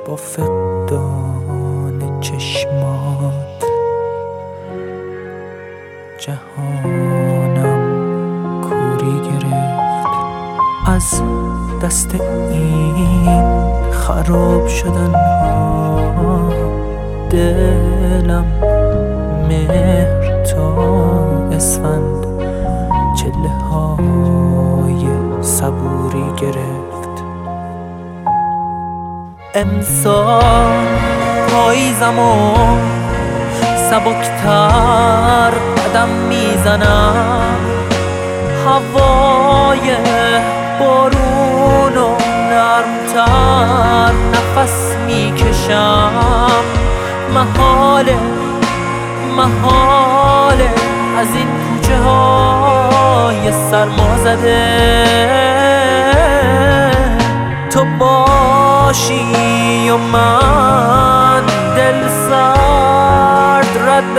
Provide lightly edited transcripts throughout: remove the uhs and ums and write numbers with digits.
با فقدان چشمات جهانم کوری گرفت. از دست این خراب شدن ها دلم مهر تا اسفند چله های صبوری گرفت. امسال پاییزم و سبکتر قدم میزنم، هوای بارون و نرمتر نفس میکشم. محاله از این کوچه های سرما زده تو باشی و من دل سرد رد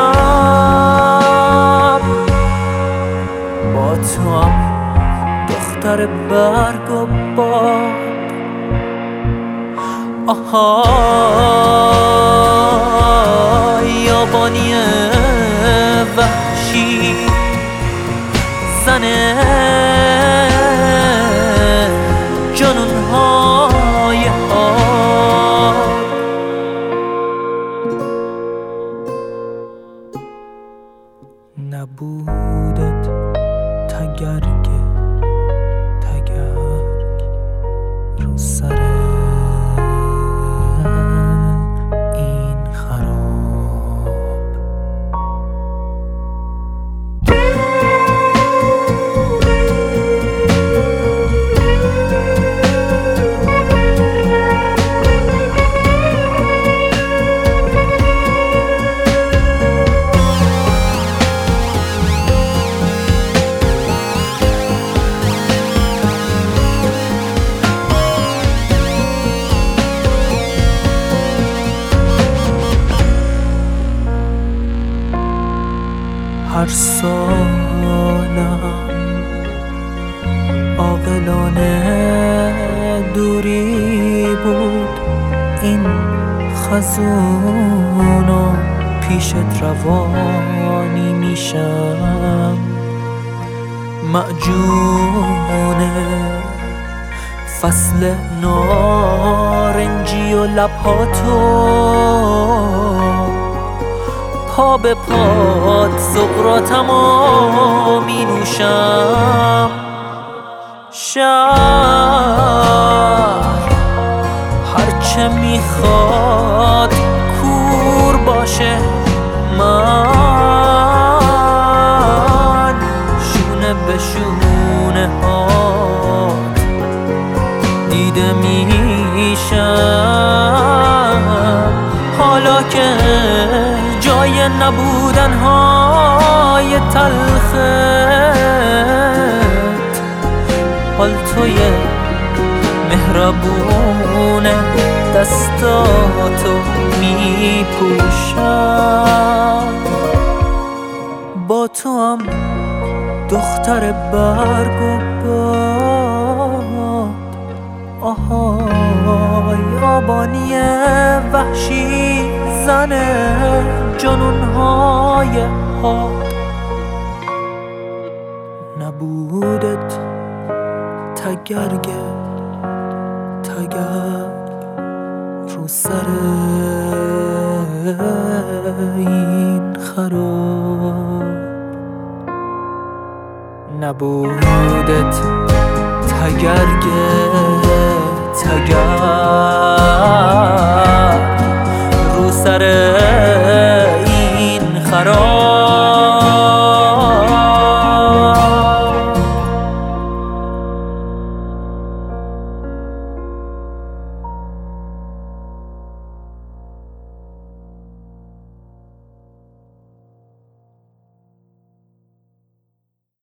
بشم. با تو هم دختر برگ و باد، آها یابانی وحشی زنه جنونهای آب. نبودت تگرگ رو سر این خراب. هر سالم عاقلانه دوری بود، این خزون و پیشت روانی میشم. معجون فصل نارنجی و لبهاتو پا به پات سقراطمو می نوشم. شهر هرچه میخواد کور باشه، من شونه به شونه هات دیده میشم. حالا که جای نبودن های تلخت پالتوی مهربون دستاتو میپوشم. با تو هم دختر برگ و باد، آها یابانی وحشی زنه جنونهای حاد. نبودت تگرگ رو سر این خراب. نبودت تگرگ رو سر این خراب.